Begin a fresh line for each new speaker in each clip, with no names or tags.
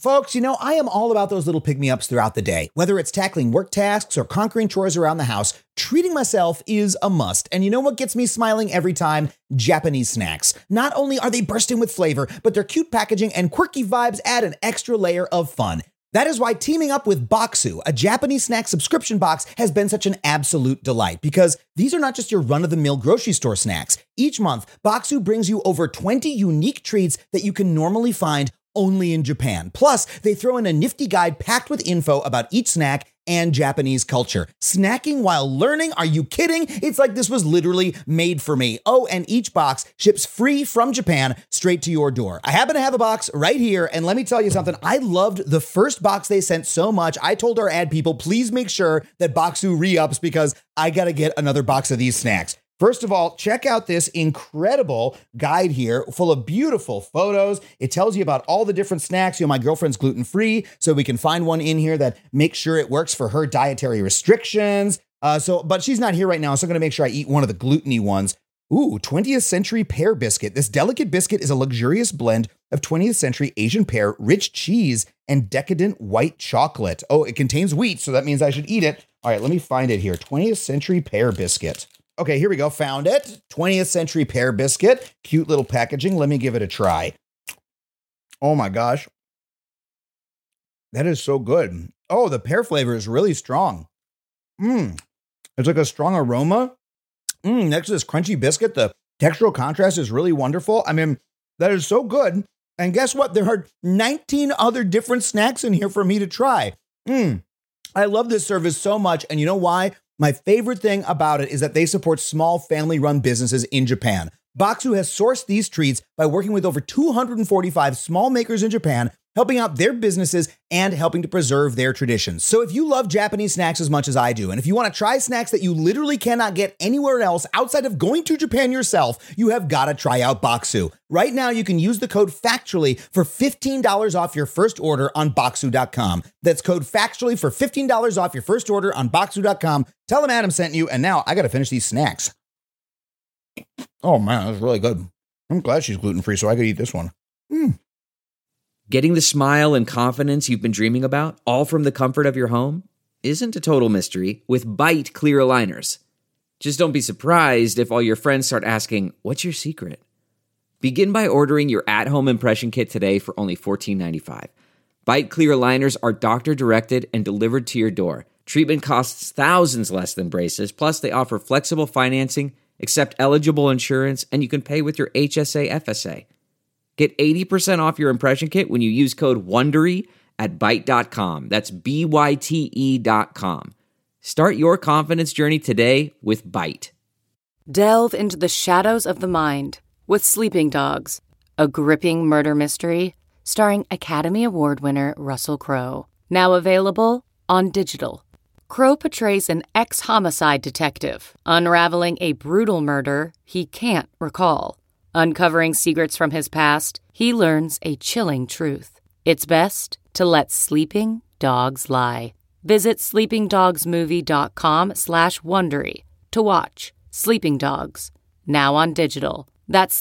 Folks, I am all about those little pick-me-ups throughout the day. Whether it's tackling work tasks or conquering chores around the house, treating myself is a must. And you know what gets me smiling every time? Japanese snacks. Not only are they bursting with flavor, but their cute packaging and quirky vibes add an extra layer of fun. That is why teaming up with Boxu, a Japanese snack subscription box, has been such an absolute delight, because these are not just your run-of-the-mill grocery store snacks. Each month, Boxu brings you over 20 unique treats that you can normally find only in Japan. Plus, they throw in a nifty guide packed with info about each snack and Japanese culture. Snacking while learning? Are you kidding? It's like this was literally made for me. Oh, and each box ships free from Japan straight to your door. I happen to have a box right here, and let me tell you something. I loved the first box they sent so much, I told our ad people, please make sure that Boxu re-ups because I gotta get another box of these snacks. First of all, check out this incredible guide here full of beautiful photos. It tells you about all the different snacks. My girlfriend's gluten-free, so we can find one in here that makes sure it works for her dietary restrictions. But she's not here right now, so I'm going to make sure I eat one of the gluten-y ones. Ooh, 20th century pear biscuit. This delicate biscuit is a luxurious blend of 20th century Asian pear, rich cheese, and decadent white chocolate. Oh, it contains wheat, so that means I should eat it. All right, let me find it here. 20th century pear biscuit. Okay, here we go. Found it. 20th century pear biscuit. Cute little packaging. Let me give it a try. Oh my gosh. That is so good. Oh, the pear flavor is really strong. It's like a strong aroma. Next to this crunchy biscuit, the textural contrast is really wonderful. I mean, that is so good. And guess what? There are 19 other different snacks in here for me to try. I love this service so much. And you know why? My favorite thing about it is that they support small family-run businesses in Japan. Boxu has sourced these treats by working with over 245 small makers in Japan, helping out their businesses and helping to preserve their traditions. So if you love Japanese snacks as much as I do, and if you want to try snacks that you literally cannot get anywhere else outside of going to Japan yourself, you have got to try out Boxu. Right now, you can use the code FACTUALLY for $15 off your first order on Boxu.com. That's code FACTUALLY for $15 off your first order on Boxu.com. Tell them Adam sent you, and now I got to finish these snacks. Oh man, that's really good. I'm glad she's gluten-free so I could eat this one.
Getting the smile and confidence you've been dreaming about, all from the comfort of your home, isn't a total mystery with Byte clear aligners. Just don't be surprised if all your friends start asking, what's your secret? Begin by ordering your at-home impression kit today for only $14.95. Byte clear aligners are doctor-directed and delivered to your door. Treatment costs thousands less than braces, plus they offer flexible financing, accept eligible insurance, and you can pay with your HSA FSA. Get 80% off your impression kit when you use code WONDERY at Byte.com. That's BYTE.com. Start your confidence journey today with Byte.
Delve into the shadows of the mind with Sleeping Dogs, a gripping murder mystery starring Academy Award winner Russell Crowe. Now available on digital. Crowe portrays an ex-homicide detective unraveling a brutal murder he can't recall. Uncovering secrets from his past, he learns a chilling truth. It's best to let sleeping dogs lie. Visit sleepingdogsmovie.com/Wondery to watch Sleeping Dogs, now on digital. That's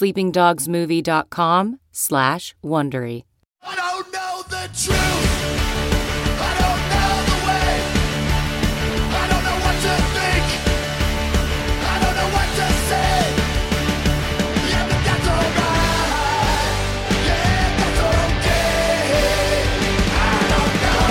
sleepingdogsmovie.com/Wondery.
I don't know the truth. I don't know the way. I don't know what to think. I don't know what to say. Yeah, but that's alright. Yeah, that's okay. I don't know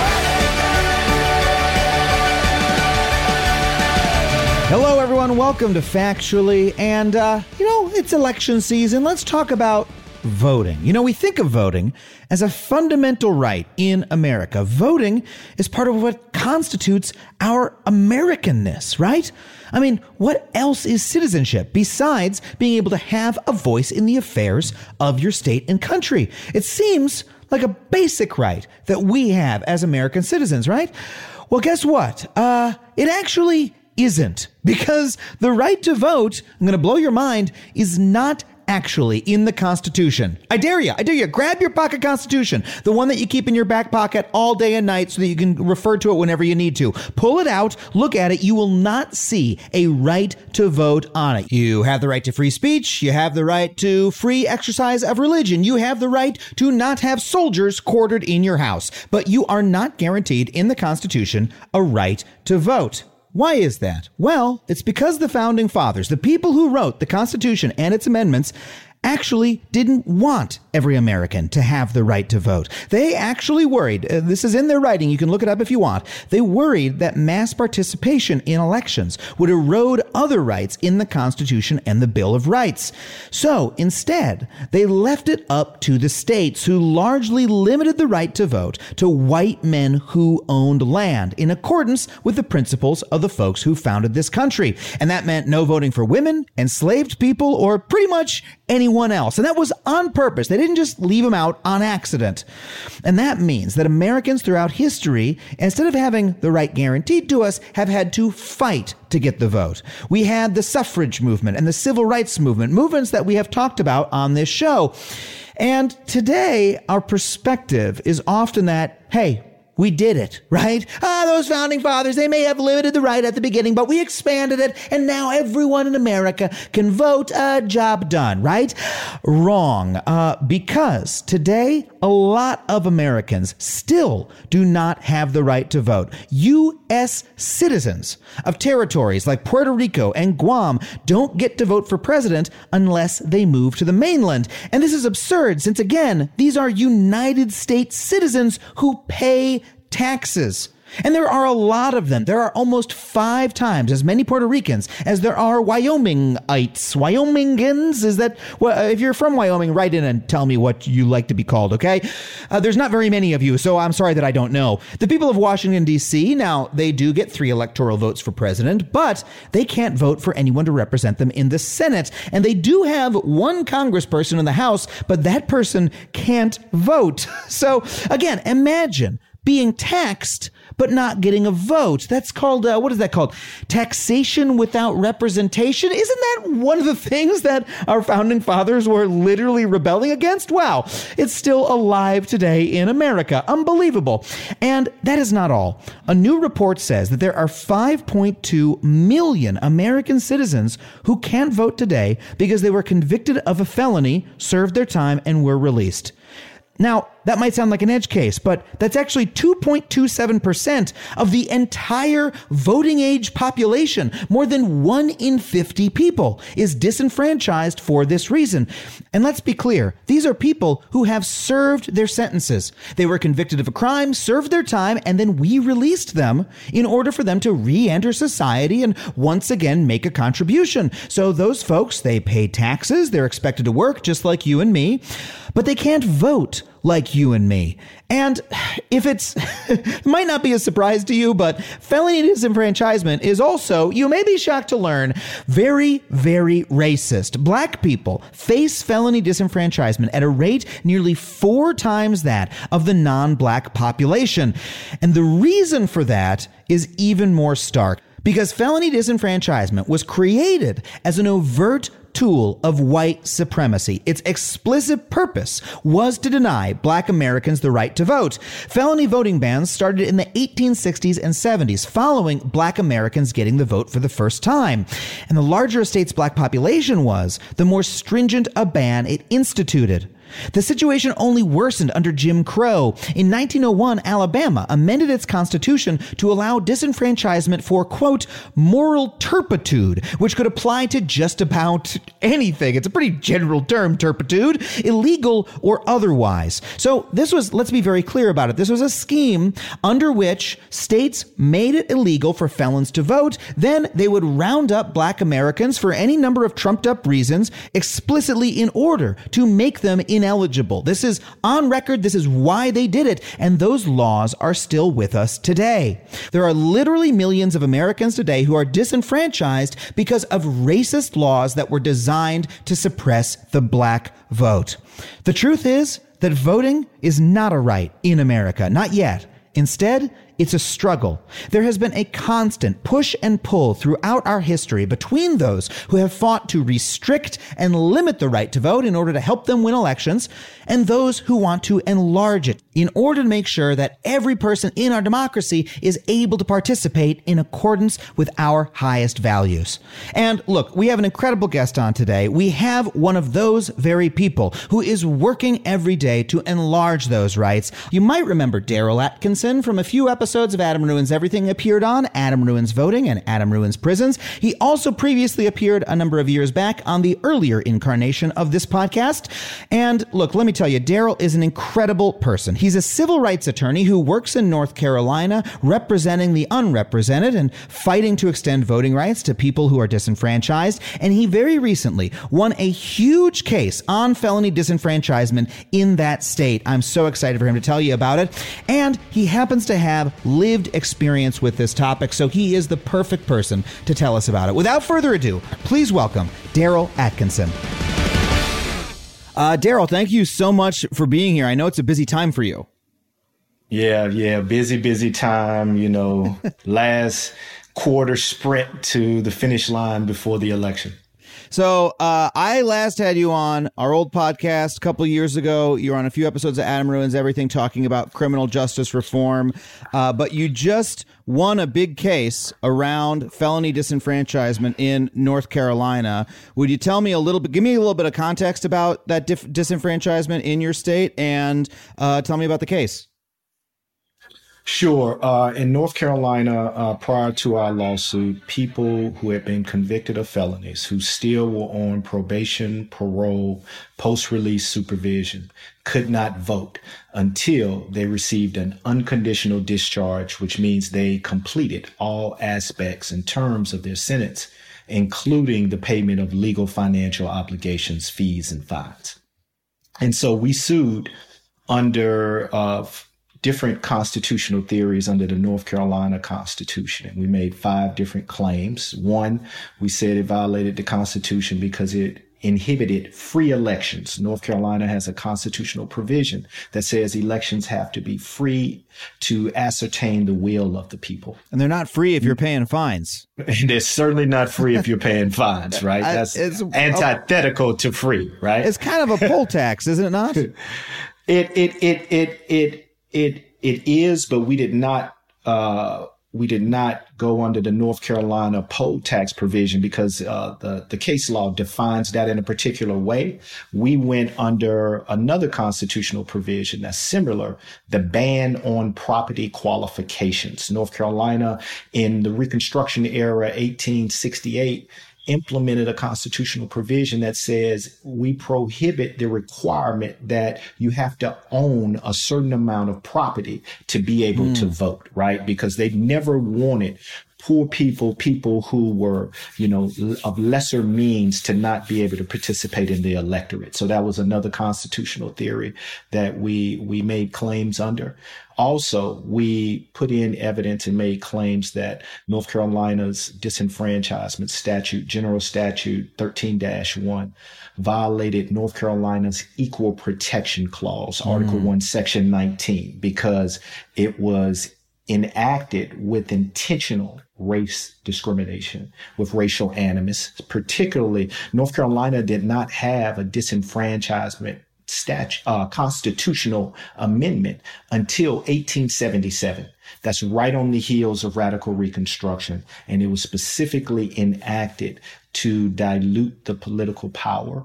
anything.
Hello, everyone. Welcome to Factually. And, it's election season. Let's talk about voting. We think of voting as a fundamental right in America. Voting is part of what constitutes our Americanness, right? I mean, what else is citizenship besides being able to have a voice in the affairs of your state and country? It seems like a basic right that we have as American citizens, right? Well, guess what? It actually isn't, because the right to vote, I'm going to blow your mind, is not actually in the Constitution. I dare you, grab your pocket Constitution, the one that you keep in your back pocket all day and night so that you can refer to it whenever you need to. Pull it out, look at it. You will not see a right to vote on it. You have the right to free speech. You have the right to free exercise of religion. You have the right to not have soldiers quartered in your house. But you are not guaranteed in the Constitution a right to vote. Why is that? Well, it's because the founding fathers, the people who wrote the Constitution and its amendments, actually didn't want every American to have the right to vote. They actually worried, this is in their writing, you can look it up if you want, they worried that mass participation in elections would erode other rights in the Constitution and the Bill of Rights. So instead, they left it up to the states, who largely limited the right to vote to white men who owned land, in accordance with the principles of the folks who founded this country. And that meant no voting for women, enslaved people, or pretty much anyone else. And that was on purpose. They didn't just leave them out on accident. And that means that Americans throughout history, instead of having the right guaranteed to us, have had to fight to get the vote. We had the suffrage movement and the civil rights movement, movements that we have talked about on this show. And today, our perspective is often that, hey, we did it, right? Those founding fathers, they may have limited the right at the beginning, but we expanded it, and now everyone in America can vote. Job done, right? Wrong. Because today, a lot of Americans still do not have the right to vote. U.S. citizens of territories like Puerto Rico and Guam don't get to vote for president unless they move to the mainland. And this is absurd, since again, these are United States citizens who pay taxes. And there are a lot of them. There are almost 5 times as many Puerto Ricans as there are Wyomingites. Wyomingans? Is that, well, if you're from Wyoming, write in and tell me what you like to be called, okay? There's not very many of you, so I'm sorry that I don't know. The people of Washington, D.C., now, they do get 3 electoral votes for president, but they can't vote for anyone to represent them in the Senate. And they do have 1 congressperson in the House, but that person can't vote. So, again, imagine being taxed but not getting a vote. That's called, what is that called? Taxation without representation? Isn't that one of the things that our founding fathers were literally rebelling against? Wow, it's still alive today in America. Unbelievable. And that is not all. A new report says that there are 5.2 million American citizens who can't vote today because they were convicted of a felony, served their time, and were released. Now, that might sound like an edge case, but that's actually 2.27% of the entire voting age population. More than 1 in 50 people is disenfranchised for this reason. And let's be clear, these are people who have served their sentences. They were convicted of a crime, served their time, and then we released them in order for them to re-enter society and once again make a contribution. So those folks, they pay taxes, they're expected to work just like you and me, but they can't vote like you and me. And if it might not be a surprise to you, but felony disenfranchisement is also, you may be shocked to learn, very, very racist. Black people face felony disenfranchisement at a rate nearly 4 times that of the non-black population. And the reason for that is even more stark, because felony disenfranchisement was created as an overt tool of white supremacy. Its explicit purpose was to deny Black Americans the right to vote. Felony voting bans started in the 1860s and 70s, following Black Americans getting the vote for the first time. And the larger a state's Black population was, the more stringent a ban it instituted. The situation only worsened under Jim Crow. In 1901, Alabama amended its constitution to allow disenfranchisement for, quote, moral turpitude, which could apply to just about anything. It's a pretty general term, turpitude, illegal or otherwise. So this was, let's be very clear about it, this was a scheme under which states made it illegal for felons to vote. Then they would round up Black Americans for any number of trumped up reasons explicitly in order to make them ineligible. This is on record. This is why they did it. And those laws are still with us today. There are literally millions of Americans today who are disenfranchised because of racist laws that were designed to suppress the Black vote. The truth is that voting is not a right in America. Not yet. Instead, it's a struggle. There has been a constant push and pull throughout our history between those who have fought to restrict and limit the right to vote in order to help them win elections, and those who want to enlarge it in order to make sure that every person in our democracy is able to participate in accordance with our highest values. And look, we have an incredible guest on today. We have one of those very people who is working every day to enlarge those rights. You might remember Daryl Atkinson from a few episodes of Adam Ruins Everything appeared on Adam Ruins Voting and Adam Ruins Prisons. He also previously appeared a number of years back on the earlier incarnation of this podcast. And look, let me tell you, Daryl is an incredible person. He's a civil rights attorney who works in North Carolina, representing the unrepresented and fighting to extend voting rights to people who are disenfranchised. And he very recently won a huge case on felony disenfranchisement in that state. I'm so excited for him to tell you about it. And he happens to have lived experience with this topic, so he is the perfect person to tell us about it. Without further ado, please welcome Daryl Atkinson. Daryl, thank you so much for being here. I know it's a busy time for you.
Yeah. Busy time, last quarter sprint to the finish line before the election.
So I last had you on our old podcast a couple of years ago. You were on a few episodes of Adam Ruins Everything talking about criminal justice reform. But you just won a big case around felony disenfranchisement in North Carolina. Would you tell me give me a little bit of context about that disenfranchisement in your state and tell me about the case?
Sure. In North Carolina, prior to our lawsuit, people who had been convicted of felonies, who still were on probation, parole, post-release supervision, could not vote until they received an unconditional discharge, which means they completed all aspects and terms of their sentence, including the payment of legal financial obligations, fees, and fines. And so we sued under different constitutional theories under the North Carolina Constitution. And we made 5 different claims. One, we said it violated the Constitution because it inhibited free elections. North Carolina has a constitutional provision that says elections have to be free to ascertain the will of the people.
And they're not free if you're paying fines.
And they're certainly not free if you're paying fines, right? That's antithetical to free, right?
It's kind of a poll tax, isn't it not?
It is, but we did not go under the North Carolina poll tax provision because the case law defines that in a particular way. We went under another constitutional provision that's similar, the ban on property qualifications. North Carolina in the Reconstruction era, 1868, implemented a constitutional provision that says we prohibit the requirement that you have to own a certain amount of property to be able to vote, right? Because they never wanted poor people who were, of lesser means to not be able to participate in the electorate. So that was another constitutional theory that we made claims under. Also, we put in evidence and made claims that North Carolina's disenfranchisement statute, General Statute 13-1, violated North Carolina's Equal Protection Clause, Article 1, Section 19, because it was enacted with intentional race discrimination, with racial animus. Particularly, North Carolina did not have a disenfranchisement constitutional amendment until 1877. That's right on the heels of radical Reconstruction. And it was specifically enacted to dilute the political power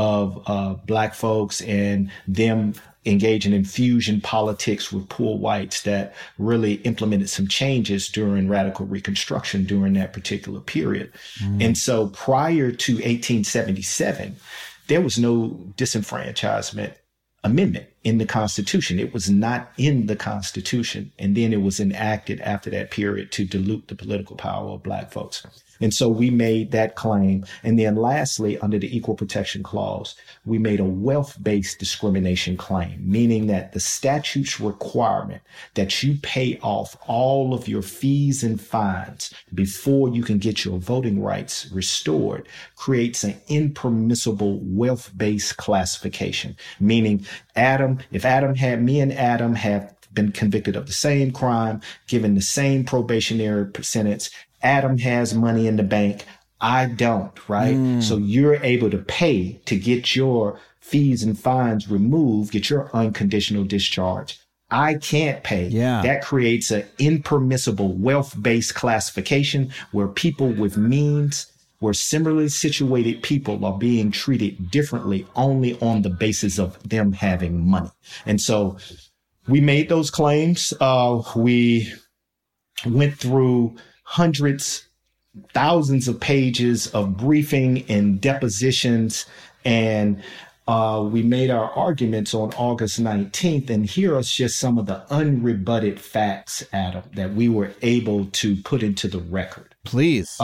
of Black folks and them engaging in fusion politics with poor whites that really implemented some changes during radical Reconstruction during that particular period. And so prior to 1877, there was no disenfranchisement amendment in the Constitution. It was not in the Constitution. And then it was enacted after that period to dilute the political power of Black folks. And so we made that claim. And then lastly, under the Equal Protection Clause, we made a wealth-based discrimination claim, meaning that the statute's requirement that you pay off all of your fees and fines before you can get your voting rights restored creates an impermissible wealth-based classification, meaning me and Adam have been convicted of the same crime, given the same probationary sentence. Adam has money in the bank. I don't, right? So you're able to pay to get your fees and fines removed, get your unconditional discharge. I can't pay.
Yeah.
That creates an impermissible wealth-based classification where people with means, where similarly situated people are being treated differently only on the basis of them having money. And so we made those claims. We went through hundreds, thousands of pages of briefing and depositions, and we made our arguments on August 19th. And here are just some of the unrebutted facts, Adam, that we were able to put into the record.
Please.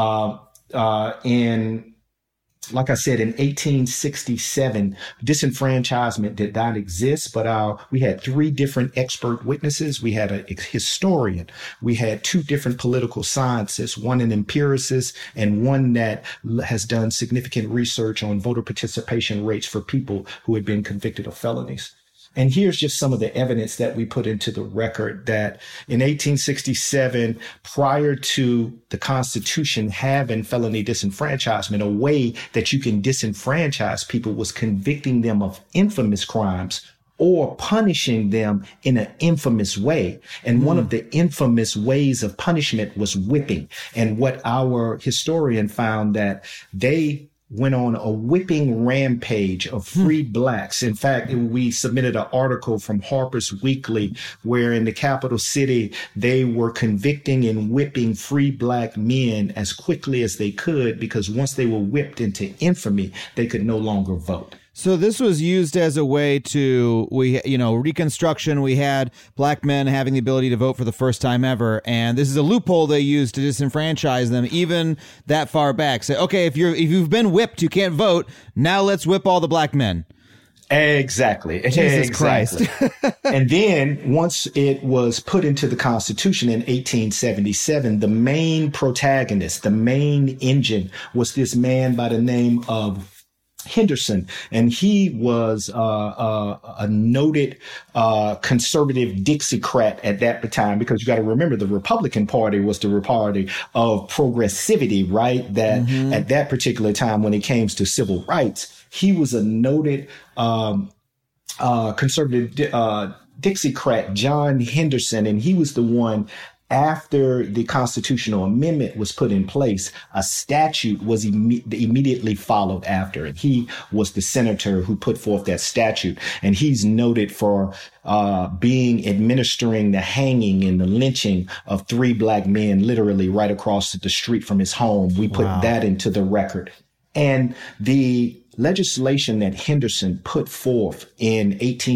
Like I said, in 1867, disenfranchisement did not exist, but we had 3 different expert witnesses. We had a historian. We had 2 different political scientists, one an empiricist and one that has done significant research on voter participation rates for people who had been convicted of felonies. And here's just some of the evidence that we put into the record that in 1867, prior to the Constitution having felony disenfranchisement, a way that you can disenfranchise people was convicting them of infamous crimes or punishing them in an infamous way. And one of the infamous ways of punishment was whipping. And what our historian found that they went on a whipping rampage of free blacks. In fact, we submitted an article from Harper's Weekly where in the capital city, they were convicting and whipping free black men as quickly as they could, because once they were whipped into infamy, they could no longer vote.
So this was used as a way to, Reconstruction. We had black men having the ability to vote for the first time ever. And this is a loophole they used to disenfranchise them even that far back. Say, okay, if you've been whipped, you can't vote. Now let's whip all the black men.
Exactly.
Jesus
exactly.
Christ.
And then once it was put into the Constitution in 1877, the main protagonist, the main engine was this man by the name of Henderson, and he was a noted conservative Dixiecrat at that time, because you got to remember the Republican Party was the party of progressivity, right? That at that particular time, when it came to civil rights, he was a noted conservative Dixiecrat, John Henderson, and he was the one. After the constitutional amendment was put in place, a statute was immediately followed after it. He was the senator who put forth that statute, and he's noted for administering the hanging and the lynching of 3 black men literally right across the street from his home. We put that into the record. And the legislation that Henderson put forth in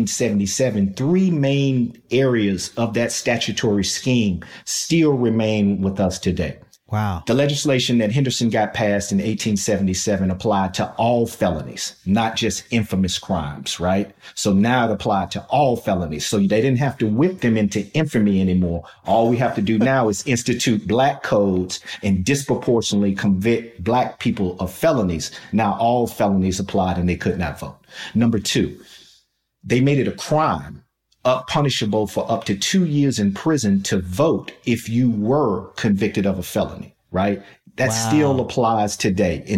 1877, 3 main areas of that statutory scheme still remain with us today.
Wow.
The legislation that Henderson got passed in 1877 applied to all felonies, not just infamous crimes, right? So now it applied to all felonies. So they didn't have to whip them into infamy anymore. All we have to do now is institute black codes and disproportionately convict black people of felonies. Now all felonies applied and they could not vote. Number 2, they made it a crime, punishable for up to 2 years in prison to vote if you were convicted of a felony, right? That still applies today. In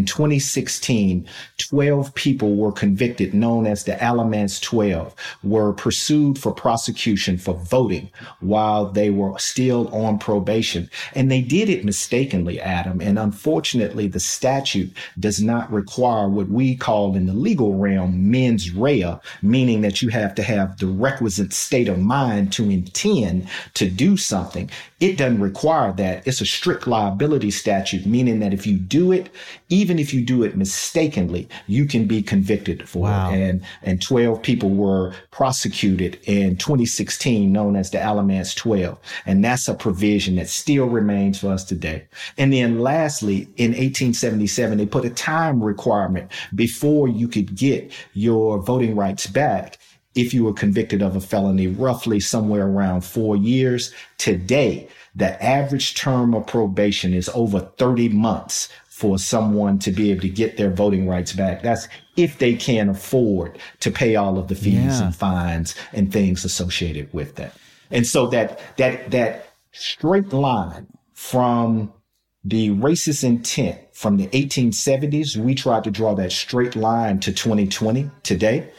2016, 12 people were convicted, known as the Alamance 12, were pursued for prosecution for voting while they were still on probation. And they did it mistakenly, Adam. And unfortunately, the statute does not require what we call in the legal realm mens rea, meaning that you have to have the requisite state of mind to intend to do something. It doesn't require that. It's a strict liability statute, meaning that if you do it, even if you do it mistakenly, you can be convicted for it. And 12 people were prosecuted in 2016, known as the Alamance 12. And that's a provision that still remains for us today. And then lastly, in 1877, they put a time requirement before you could get your voting rights back if you were convicted of a felony, roughly somewhere around 4 years. Today, the average term of probation is over 30 months for someone to be able to get their voting rights back. That's if they can afford to pay all of the fees and fines and things associated with that. And so that straight line from the racist intent from the 1870s, we tried to draw that straight line to 2020 today.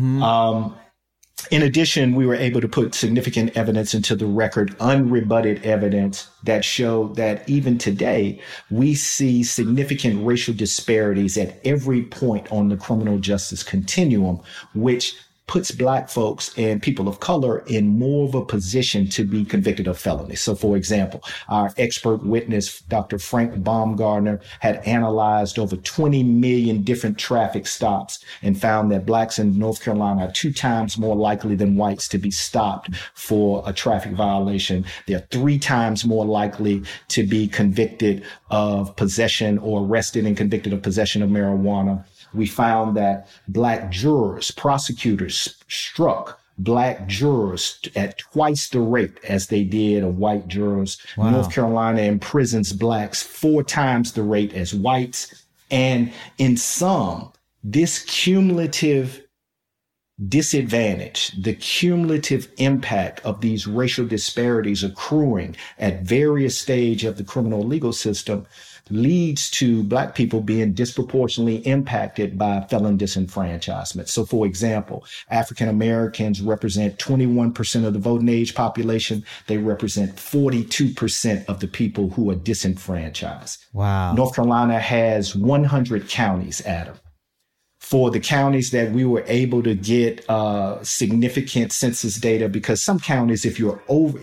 In addition, we were able to put significant evidence into the record, unrebutted evidence that showed that even today, we see significant racial disparities at every point on the criminal justice continuum, which puts Black folks and people of color in more of a position to be convicted of felonies. So, for example, our expert witness, Dr. Frank Baumgartner, had analyzed over 20 million different traffic stops and found that Blacks in North Carolina are 2 times more likely than whites to be stopped for a traffic violation. They're 3 times more likely to be convicted of possession or arrested and convicted of possession of marijuana. We found that Black jurors, prosecutors struck Black jurors at twice the rate as they did of white jurors. Wow. North Carolina imprisons Blacks 4 times the rate as whites. And in sum, this cumulative disadvantage, the cumulative impact of these racial disparities accruing at various stages of the criminal legal system leads to Black people being disproportionately impacted by felon disenfranchisement. So, for example, African Americans represent 21% of the voting age population. They represent 42% of the people who are disenfranchised.
Wow.
North Carolina has 100 counties, Adam. For the counties that we were able to get significant census data, because some counties, if your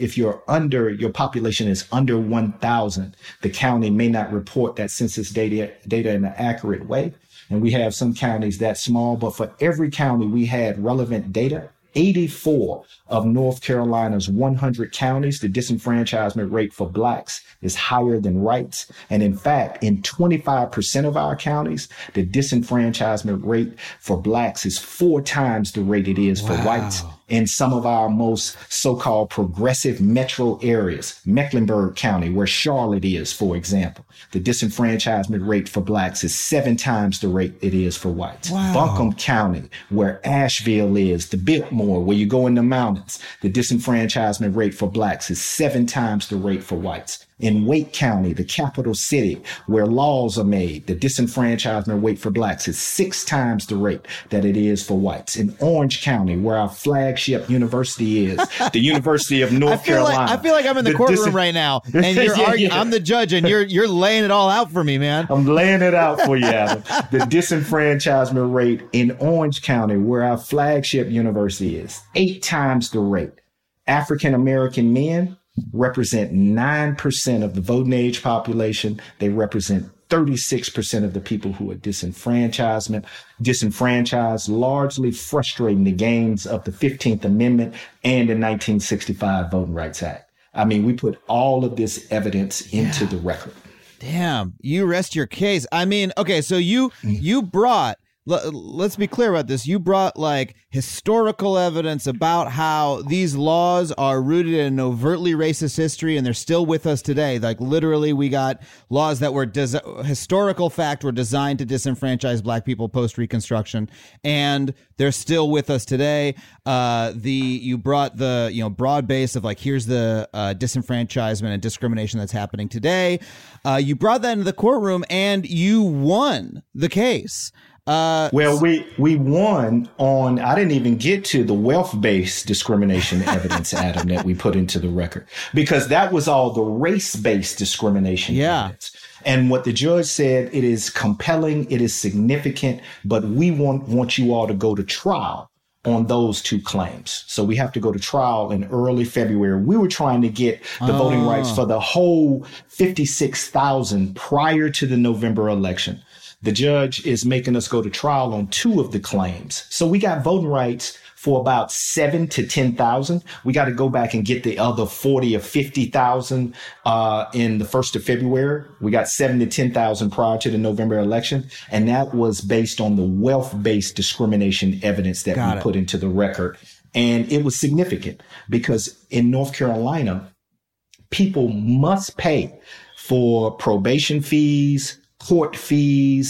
population is under 1,000, the county may not report that census data in an accurate way. And we have some counties that small, but for every county we had relevant data. 84 of North Carolina's 100 counties, the disenfranchisement rate for Blacks is higher than whites. And in fact, in 25% of our counties, the disenfranchisement rate for Blacks is 4 times the rate it is for whites. In some of our most so-called progressive metro areas, Mecklenburg County, where Charlotte is, for example, the disenfranchisement rate for Blacks is 7 times the rate it is for whites. Wow. Buncombe County, where Asheville is, the Biltmore, where you go in the mountains, the disenfranchisement rate for Blacks is 7 times the rate for whites. In Wake County, the capital city where laws are made, the disenfranchisement rate for Blacks is 6 times the rate that it is for whites. In Orange County, where our flagship university is, the University of North Carolina.
I feel like I'm in the courtroom right now, and you're arguing. I'm the judge, and you're laying it all out for me, man.
I'm laying it out for you, Adam. The disenfranchisement rate in Orange County, where our flagship university is, 8 times the rate. African American men represent 9% of the voting age population. They represent 36% of the people who are disenfranchised, largely frustrating the gains of the 15th Amendment and the 1965 Voting Rights Act. I mean, we put all of this evidence into the record.
Damn, you rest your case. I mean, okay, so you brought, let's be clear about this. You brought like historical evidence about how these laws are rooted in an overtly racist history, and they're still with us today. Like literally, we got laws that were historical fact were designed to disenfranchise Black people post Reconstruction, and they're still with us today. You brought the broad base of like, here's the disenfranchisement and discrimination that's happening today. You brought that into the courtroom, and you won the case.
Well, we won on, I didn't even get to the wealth-based discrimination evidence, Adam, that we put into the record, because that was all the race-based discrimination evidence. And what the judge said, it is compelling, it is significant, but we want you all to go to trial on those 2 claims. So we have to go to trial in early February. We were trying to get the voting rights for the whole 56,000 prior to the November election. The judge is making us go to trial on 2 of the claims. So we got voting rights for about 7 to 10,000. We got to go back and get the other 40 or 50,000 in the 1st of February. We got 7 to 10,000 prior to the November election. And that was based on the wealth-based discrimination evidence that we put into the record. And it was significant because in North Carolina, people must pay for probation fees, court fees,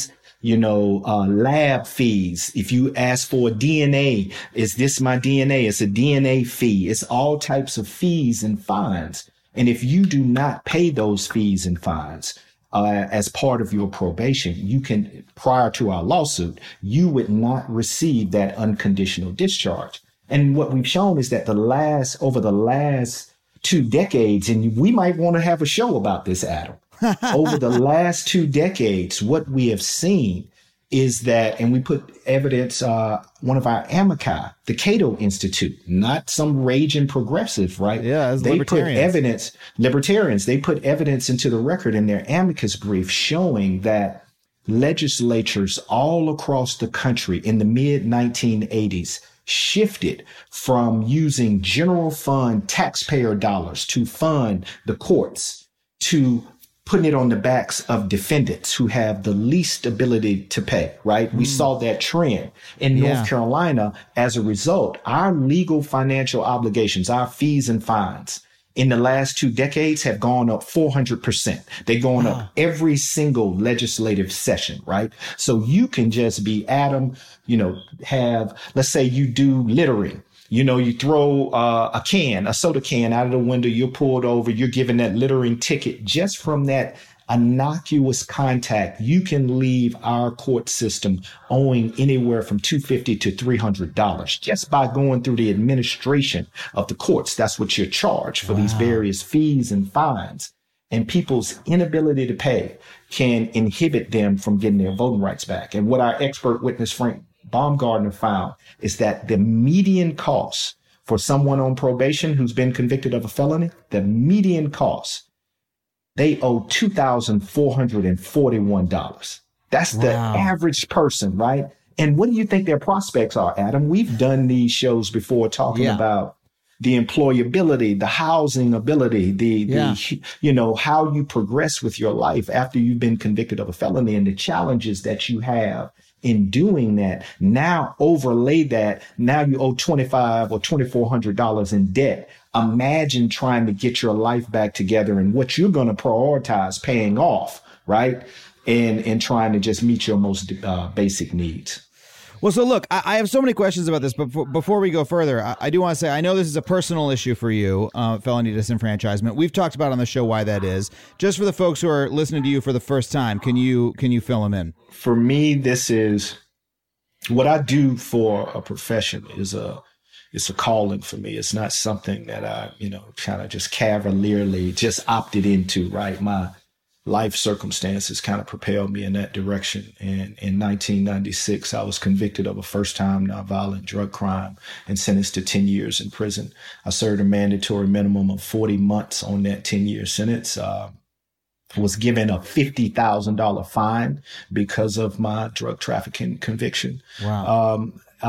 lab fees. If you ask for DNA, is this my DNA? It's a DNA fee. It's all types of fees and fines. And if you do not pay those fees and fines, as part of your probation, prior to our lawsuit, you would not receive that unconditional discharge. And what we've shown is that over the last 2 decades, and we might want to have a show about this, Adam, over the last 2 decades, what we have seen is that, and we put evidence, one of our amici, the Cato Institute, not some raging progressive, right?
Yeah,
they put evidence, libertarians, they put evidence into the record in their amicus brief showing that legislatures all across the country in the mid 1980s shifted from using general fund taxpayer dollars to fund the courts to putting it on the backs of defendants who have the least ability to pay, right? We saw that trend in North Carolina. As a result, our legal financial obligations, our fees and fines in the last 2 decades have gone up 400%. They're going up every single legislative session, right? So you can just be Adam, let's say you do littering. You throw a soda can out of the window, you're pulled over, you're given that littering ticket. Just from that innocuous contact, you can leave our court system owing anywhere from $250 to $300 just by going through the administration of the courts. That's what you're charged for, these various fees and fines. And people's inability to pay can inhibit them from getting their voting rights back. And what our expert witness, Frank Baumgardner, found is that the median cost for someone on probation who's been convicted of a felony, the median cost, they owe $2,441. That's the average person, right? And what do you think their prospects are, Adam? We've done these shows before talking about the employability, the housing ability, how you progress with your life after you've been convicted of a felony and the challenges that you have in doing that. Now overlay that. Now you owe $2,500 or $2,400 in debt. Imagine trying to get your life back together and what you're going to prioritize paying off, right? And trying to just meet your most basic needs.
Well, so look, I have so many questions about this, but before we go further, I do want to say I know this is a personal issue for you, felony disenfranchisement. We've talked about on the show why that is. Just for the folks who are listening to you for the first time, can you fill them in?
For me, this is what I do for a profession. It's a calling for me. It's not something that I, kind of just cavalierly just opted into, right? My life circumstances kind of propelled me in that direction. And in 1996, I was convicted of a first-time nonviolent drug crime and sentenced to 10 years in prison. I served a mandatory minimum of 40 months on that 10-year sentence. Was given a $50,000 fine because of my drug trafficking conviction. Wow.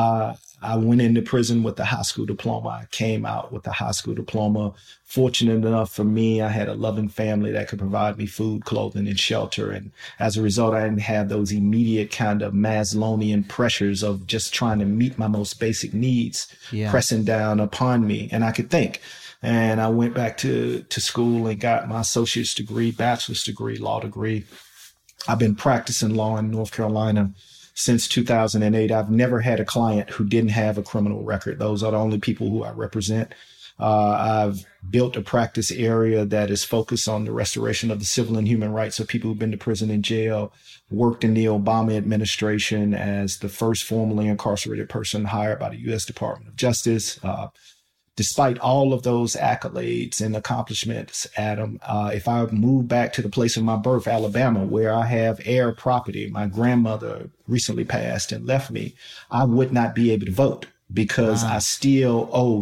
I went into prison with a high school diploma. I came out with a high school diploma. Fortunate enough for me, I had a loving family that could provide me food, clothing, and shelter. And as a result, I didn't have those immediate kind of Maslowian pressures of just trying to meet my most basic needs pressing down upon me. And I could think. And I went back to school and got my associate's degree, bachelor's degree, law degree. I've been practicing law in North Carolina since 2008. I've never had a client who didn't have a criminal record. Those are the only people who I represent. I've built a practice area that is focused on the restoration of the civil and human rights of people who've been to prison and jail, worked in the Obama administration as the first formerly incarcerated person hired by the U.S. Department of Justice. Despite all of those accolades and accomplishments, Adam, if I move back to the place of my birth, Alabama, where I have heir property, my grandmother recently passed and left me, I would not be able to vote because I still owe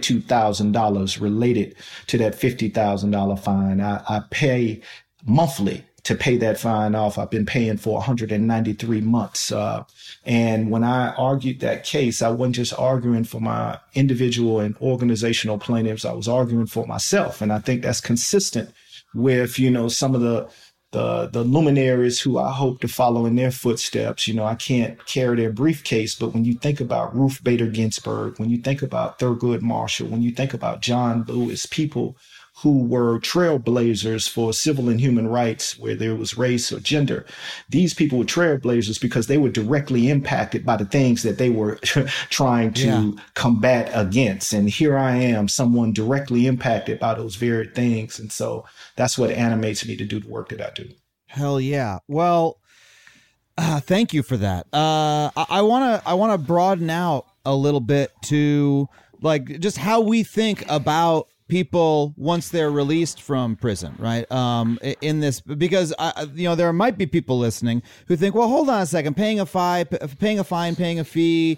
$32,000 related to that $50,000 fine. I pay monthly to pay that fine off. I've been paying for 193 months. And when I argued that case, I wasn't just arguing for my individual and organizational plaintiffs. I was arguing for myself. And I think that's consistent with, some of the luminaries who I hope to follow in their footsteps. I can't carry their briefcase, but when you think about Ruth Bader Ginsburg, when you think about Thurgood Marshall, when you think about John Lewis, people who were trailblazers for civil and human rights, where there was race or gender. These people were trailblazers because they were directly impacted by the things that they were trying to combat against. And here I am, someone directly impacted by those very things. And so that's what animates me to do the work that I do.
Hell yeah. Well, thank you for that. I want to broaden out a little bit to like just how we think about people once they're released from prison, right? In this, because there might be people listening who think, well, hold on a second, paying a fine, paying a fee,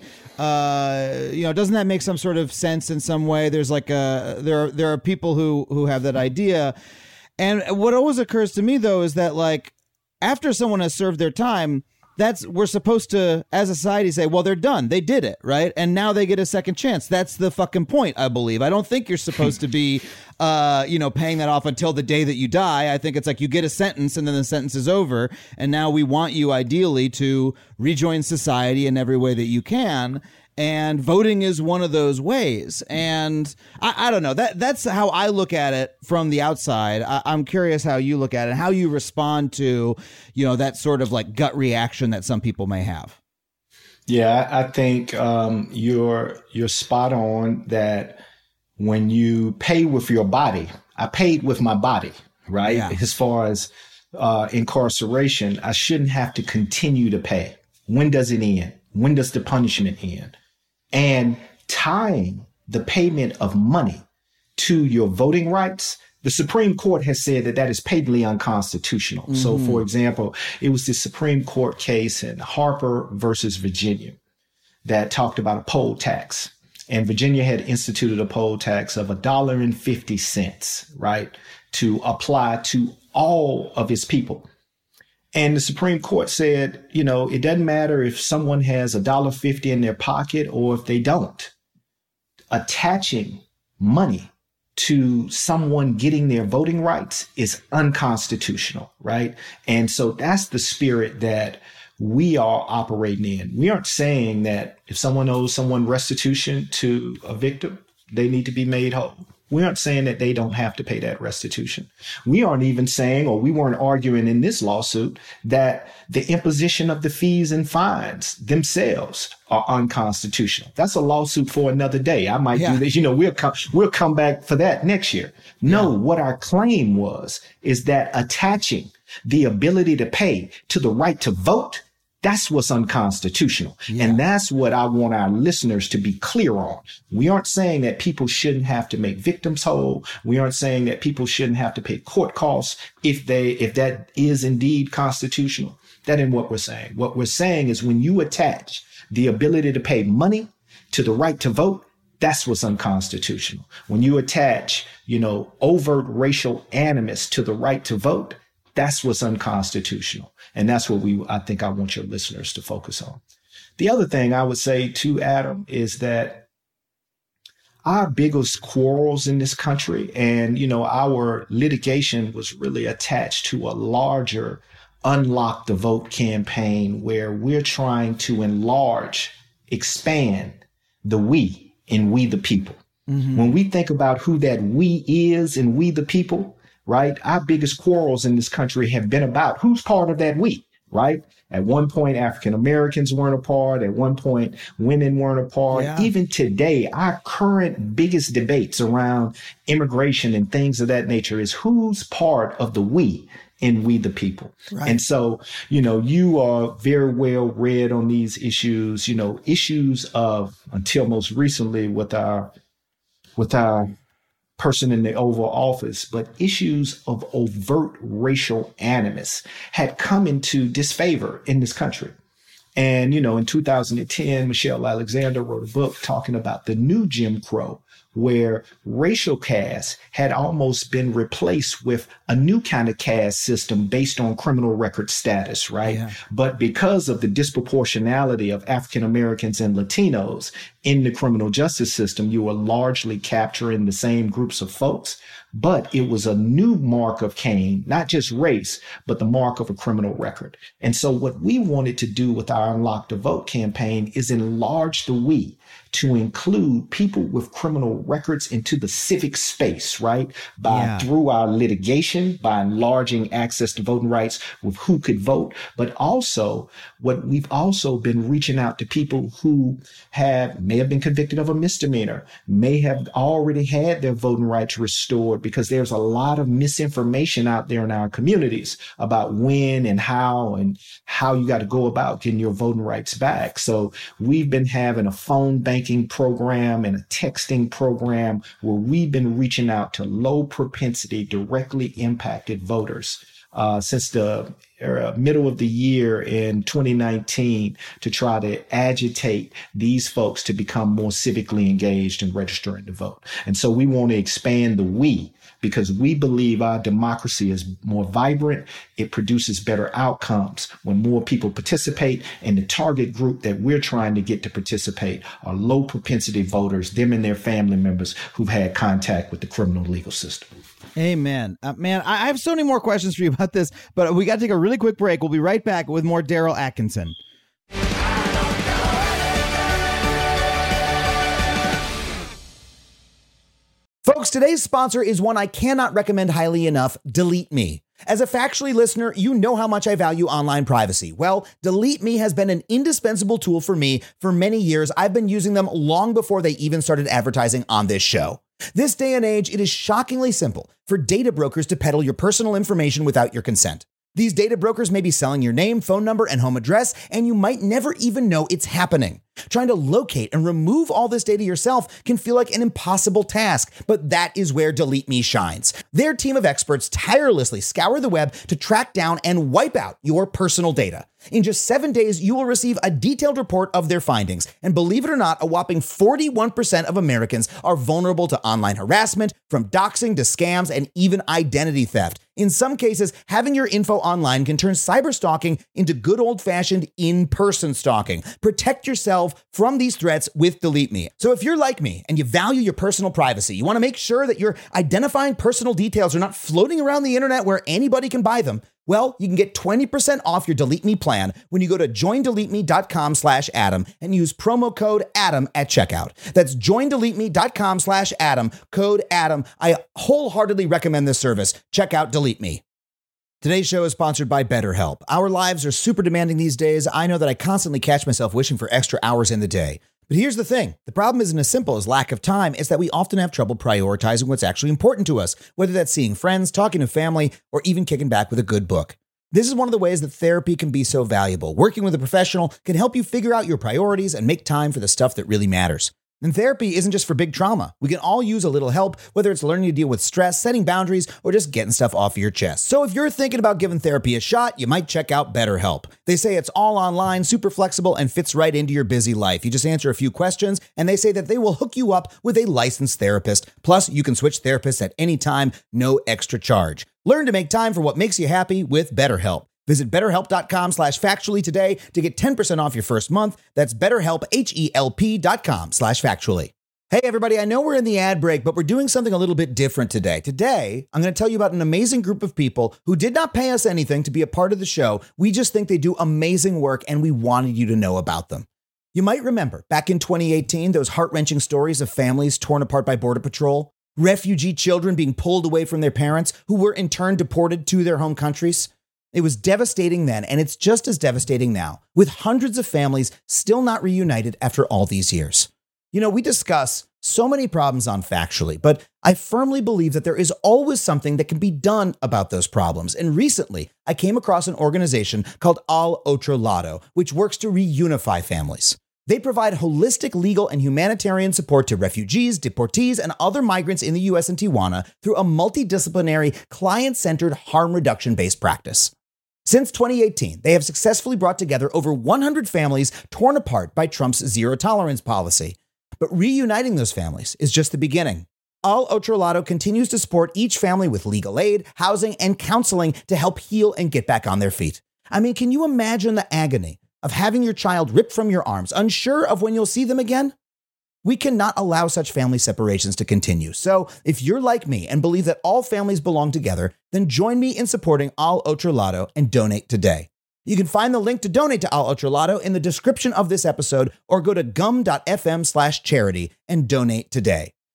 doesn't that make some sort of sense in some way? There's like there are people who have that idea, and what always occurs to me though is that like after someone has served their time, we're supposed to, as a society, say, well, they're done. They did it, right? And now they get a second chance. That's the fucking point, I believe. I don't think you're supposed to be, paying that off until the day that you die. I think it's like you get a sentence and then the sentence is over. And now we want you ideally to rejoin society in every way that you can. And voting is one of those ways. And I don't know, that's how I look at it from the outside. I'm curious how you look at it, how you respond to, that sort of like gut reaction that some people may have.
Yeah, I think you're spot on that when you pay with your body, I paid with my body, right? Yeah. As far as incarceration, I shouldn't have to continue to pay. When does it end? When does the punishment end? And tying the payment of money to your voting rights, the Supreme Court has said that is patently unconstitutional. Mm-hmm. So, for example, it was the Supreme Court case in Harper versus Virginia that talked about a poll tax. And Virginia had instituted a poll tax of $1.50, right, to apply to all of its people. And the Supreme Court said, it doesn't matter if someone has $1.50 in their pocket or if they don't. Attaching money to someone getting their voting rights is unconstitutional, right? And so that's the spirit that we are operating in. We aren't saying that if someone owes someone restitution to a victim, they need to be made whole. We aren't saying that they don't have to pay that restitution. We aren't even saying, or we weren't arguing in this lawsuit, that the imposition of the fees and fines themselves are unconstitutional. That's a lawsuit for another day. I might do this. We'll come back for that next year. No, what our claim is that attaching the ability to pay to the right to vote, that's what's unconstitutional. Yeah. And that's what I want our listeners to be clear on. We aren't saying that people shouldn't have to make victims whole. We aren't saying that people shouldn't have to pay court costs if that is indeed constitutional. That ain't what we're saying. What we're saying is when you attach the ability to pay money to the right to vote, that's what's unconstitutional. When you attach, overt racial animus to the right to vote, that's what's unconstitutional. And that's what I think I want your listeners to focus on. The other thing I would say too, Adam, is that our biggest quarrels in this country and, our litigation was really attached to a larger Unlock the Vote campaign where we're trying to expand the we in We the People. Mm-hmm. When we think about who that we is in We the People, right? Our biggest quarrels in this country have been about who's part of that we, right? At one point, African Americans weren't a part. At one point, women weren't a part. Yeah. Even today, our current biggest debates around immigration and things of that nature is who's part of the we in We the People. Right. And so, you are very well read on these issues, issues of, until most recently with our person in the Oval Office, but issues of overt racial animus had come into disfavor in this country. And, in 2010, Michelle Alexander wrote a book talking about the new Jim Crow, where racial caste had almost been replaced with a new kind of caste system based on criminal record status, right? Yeah. But because of the disproportionality of African Americans and Latinos in the criminal justice system, you were largely capturing the same groups of folks. But it was a new mark of Cain, not just race, but the mark of a criminal record. And so what we wanted to do with our Unlock the Vote campaign is enlarge the we to include people with criminal criminal records into the civic space, right? Through our litigation, by enlarging access to voting rights with who could vote, but also what we've also been reaching out to people who may have been convicted of a misdemeanor, may have already had their voting rights restored, because there's a lot of misinformation out there in our communities about when and how you got to go about getting your voting rights back. So we've been having a phone banking program and a texting program where we've been reaching out to low propensity, directly impacted voters since the middle of the year in 2019 to try to agitate these folks to become more civically engaged and registering to vote. And so we want to expand the we, because we believe our democracy is more vibrant. It produces better outcomes when more people participate. And the target group that we're trying to get to participate are low propensity voters, them and their family members who've had contact with the criminal legal system.
Amen. Man, I have so many more questions for you about this, but we got to take a really quick break. We'll be right back with more Daryl Atkinson.
Folks, today's sponsor is one I cannot recommend highly enough, Delete Me. As a Factually listener, you know how much I value online privacy. Well, Delete Me has been an indispensable tool for me for many years. I've been using them long before they even started advertising on this show. This day and age, it is shockingly simple for data brokers to peddle your personal information without your consent. These data brokers may be selling your name, phone number, and home address, and you might never even know it's happening. Trying to locate and remove all this data yourself can feel like an impossible task, but that is where Delete Me shines. Their team of experts tirelessly scour the web to track down and wipe out your personal data. In just 7 days, you will receive a detailed report of their findings. And believe it or not, a whopping 41% of Americans are vulnerable to online harassment, from doxing to scams and even identity theft. In some cases, having your info online can turn cyberstalking into good old-fashioned in-person stalking. Protect yourself from these threats with Delete Me. So if you're like me and you value your personal privacy, you want to make sure that your identifying personal details are not floating around the internet where anybody can buy them, well, you can get 20% off your Delete Me plan when you go to joindeleteme.com/Adam and use promo code Adam at checkout. That's joindeleteme.com/Adam, code Adam. I wholeheartedly recommend this service. Check out Delete Me. Today's show is sponsored by BetterHelp. Our lives are super demanding these days. I know that I constantly catch myself wishing for extra hours in the day. But here's the thing. The problem isn't as simple as lack of time. It's that we often have trouble prioritizing what's actually important to us, whether that's seeing friends, talking to family, or even kicking back with a good book. This is one of the ways that therapy can be so valuable. Working with a professional can help you figure out your priorities and make time for the stuff that really matters. And therapy isn't just for big trauma. We can all use a little help, whether it's learning to deal with stress, setting boundaries, or just getting stuff off of your chest. So if you're thinking about giving therapy a shot, you might check out BetterHelp. They say it's all online, super flexible, and fits right into your busy life. You just answer a few questions, and they say that they will hook you up with a licensed therapist. Plus, you can switch therapists at any time, no extra charge. Learn to make time for what makes you happy with BetterHelp. Visit BetterHelp.com/factually today to get 10% off your first month. That's BetterHelp, HELP.com/factually. Hey everybody, I know we're in the ad break, but we're doing something a little bit different today. Today, I'm going to tell you about an amazing group of people who did not pay us anything to be a part of the show. We just think they do amazing work and we wanted you to know about them. You might remember back in 2018, those heart-wrenching stories of families torn apart by Border Patrol, refugee children being pulled away from their parents who were in turn deported to their home countries. It was devastating then, and it's just as devastating now, with hundreds of families still not reunited after all these years. You know, we discuss so many problems on Factually, but I firmly believe that there is always something that can be done about those problems. And recently, I came across an organization called Al Otro Lado, which works to reunify families. They provide holistic legal and humanitarian support to refugees, deportees, and other migrants in the U.S. and Tijuana through a multidisciplinary, client-centered, harm reduction-based practice. Since 2018, they have successfully brought together over 100 families torn apart by Trump's zero-tolerance policy. But reuniting those families is just the beginning. Al Otro Lado continues to support each family with legal aid, housing, and counseling to help heal and get back on their feet. I mean, can you imagine the agony of having your child ripped from your arms, unsure of when you'll see them again? We cannot allow such family separations to continue. So if you're like me and believe that all families belong together, then join me in supporting Al Otro Lado and donate today. You can find the link to donate to Al Otro Lado in the description of this episode or go to gum.fm/charity and donate today.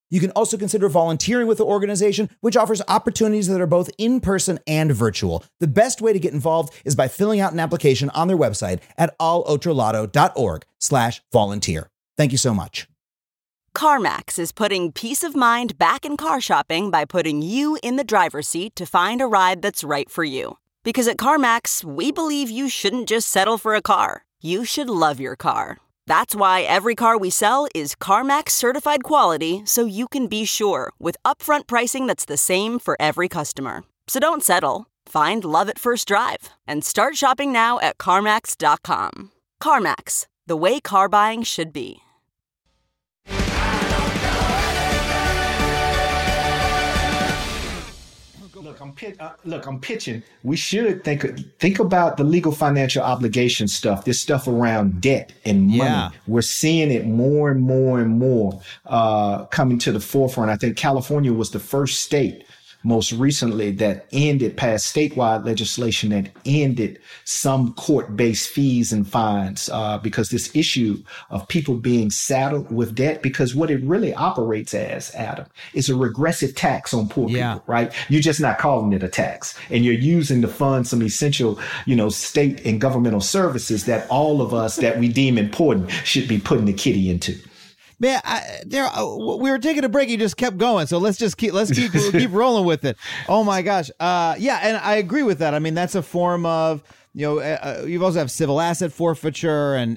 You can also consider volunteering with the organization, which offers opportunities that are both in-person and virtual. The best way to get involved is by filling out an application on their website at allotrolato.org/volunteer. Thank you so much.
CarMax is putting peace of mind back in car shopping by putting you in the driver's seat to find a ride that's right for you. Because at CarMax, we believe you shouldn't just settle for a car. You should love your car. That's why every car we sell is CarMax certified quality, so you can be sure with upfront pricing that's the same for every customer. So don't settle. Find love at first drive and start shopping now at CarMax.com. CarMax, the way car buying should be.
I'm pitching. We should think about the legal financial obligation stuff. This stuff around debt and money.
Yeah.
We're seeing it more and more and more coming to the forefront. I think California was the first state most recently that passed statewide legislation that ended some court-based fees and fines because this issue of people being saddled with debt, because what it really operates as, Adam, is a regressive tax on poor people, right? You're just not calling it a tax, and you're using to fund some essential, state and governmental services that all of us that we deem important should be putting the kitty into.
Man, we were taking a break. You just kept going, so let's keep keep rolling with it. Oh my gosh, yeah, and I agree with that. I mean, that's a form of you also have civil asset forfeiture and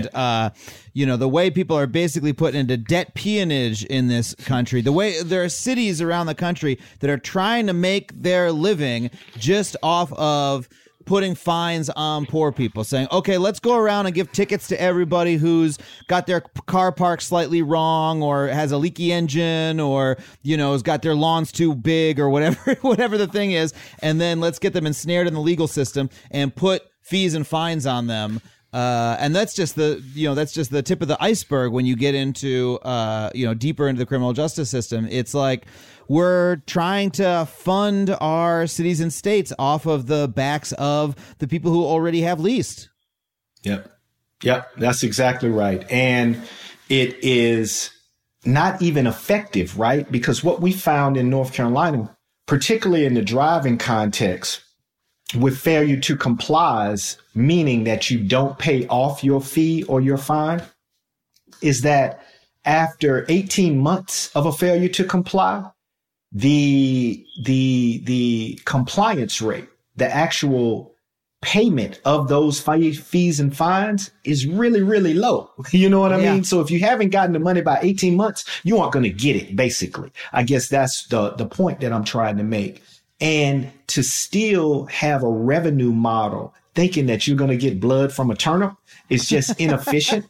the way people are basically put into debt peonage in this country. The way there are cities around the country that are trying to make their living just off of putting fines on poor people, saying, okay, let's go around and give tickets to everybody who's got their car parked slightly wrong or has a leaky engine or, has got their lawns too big or whatever the thing is. And then let's get them ensnared in the legal system and put fees and fines on them. And that's just the tip of the iceberg when you get into, deeper into the criminal justice system. It's like, we're trying to fund our cities and states off of the backs of the people who already have leased.
Yep, that's exactly right. And it is not even effective, right? Because what we found in North Carolina, particularly in the driving context, with failure to comply, meaning that you don't pay off your fee or your fine, is that after 18 months of a failure to comply, the compliance rate, the actual payment of those fees and fines is really, really low. You know what I mean? So if you haven't gotten the money by 18 months, you aren't going to get it, basically. I guess that's the point that I'm trying to make. And to still have a revenue model thinking that you're going to get blood from a turnip is just inefficient.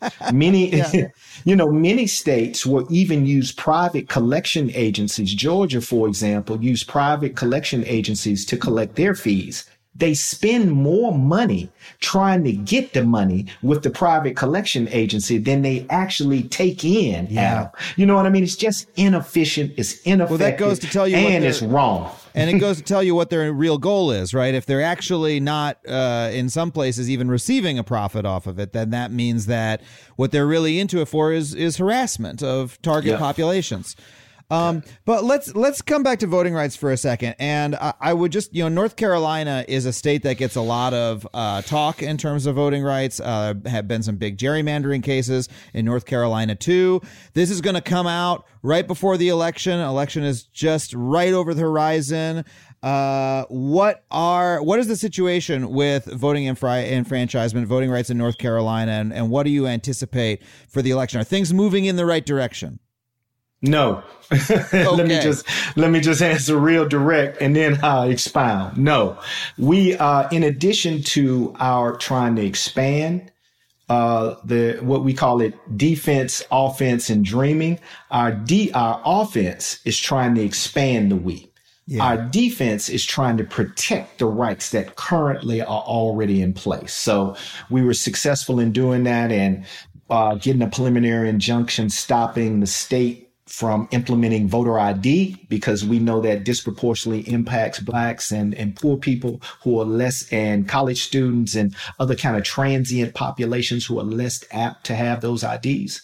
Many states will even use private collection agencies. Georgia, for example, use private collection agencies to collect their fees. They spend more money trying to get the money with the private collection agency than they actually take in.
Yeah.
You know what I mean? It's just inefficient. It's ineffective.
Well, that goes to tell you
and it's wrong.
And it goes to tell you what their real goal is, right? If they're actually not, in some places, even receiving a profit off of it, then that means that what they're really into it for is harassment of target populations. But let's come back to voting rights for a second. And I would just, North Carolina is a state that gets a lot of talk in terms of voting rights. Have been some big gerrymandering cases in North Carolina, too. This is going to come out right before the election. Election is just right over the horizon. What is the situation with voting enfranchisement, voting rights in North Carolina, and what do you anticipate for the election? Are things moving in the right direction?
No.
Okay.
Let me just answer real direct and then I'll expound. No, we in addition to our trying to expand what we call it defense, offense, and dreaming, our offense is trying to expand the we. Yeah. Our defense is trying to protect the rights that currently are already in place. So we were successful in doing that and getting a preliminary injunction stopping the state from implementing voter ID, because we know that disproportionately impacts blacks and poor people who are less, and college students and other kind of transient populations who are less apt to have those IDs.